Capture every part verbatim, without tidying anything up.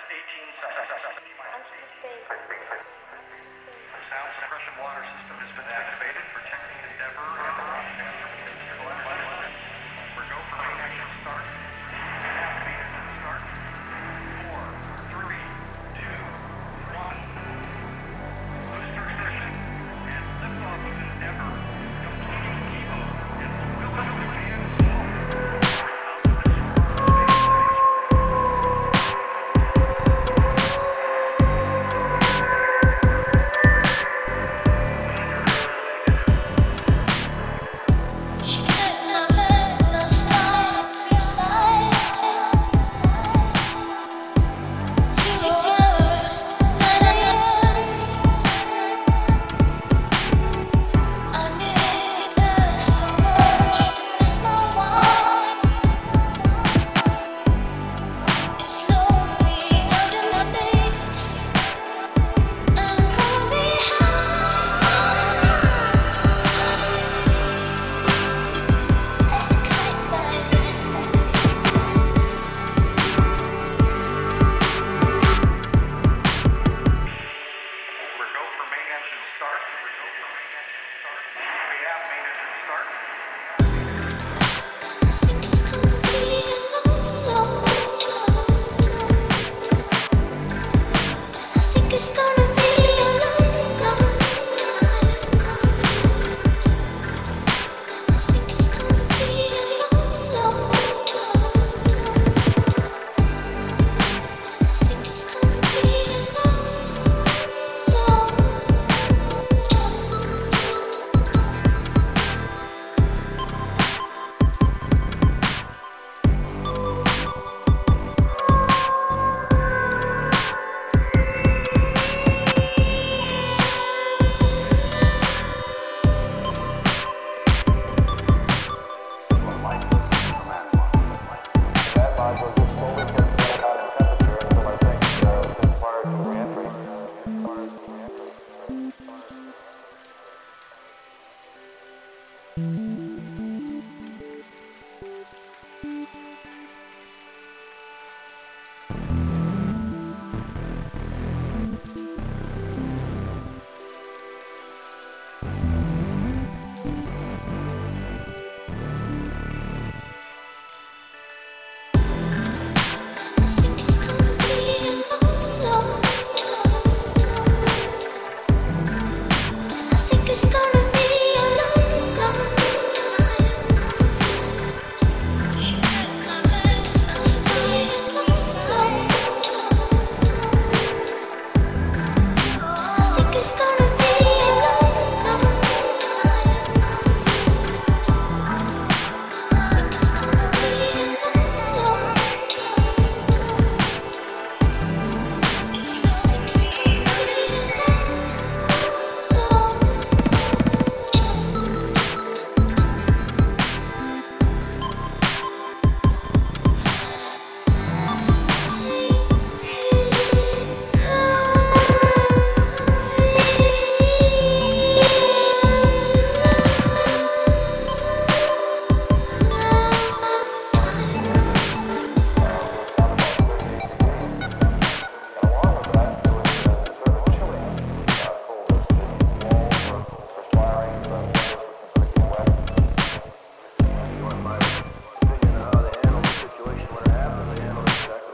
eighteen seconds. The sound suppression water system has been activated, protecting Endeavor and the Rochester Peninsula. We're go for main action start. Half meters to start. Four, three, two, one. Booster ignition and liftoff of Endeavor. Completing Evo and mobility and slow.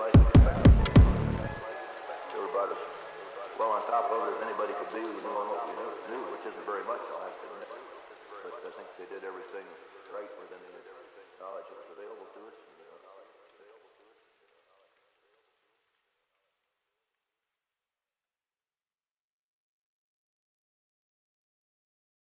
Well, on top of it as anybody could be, knowing what we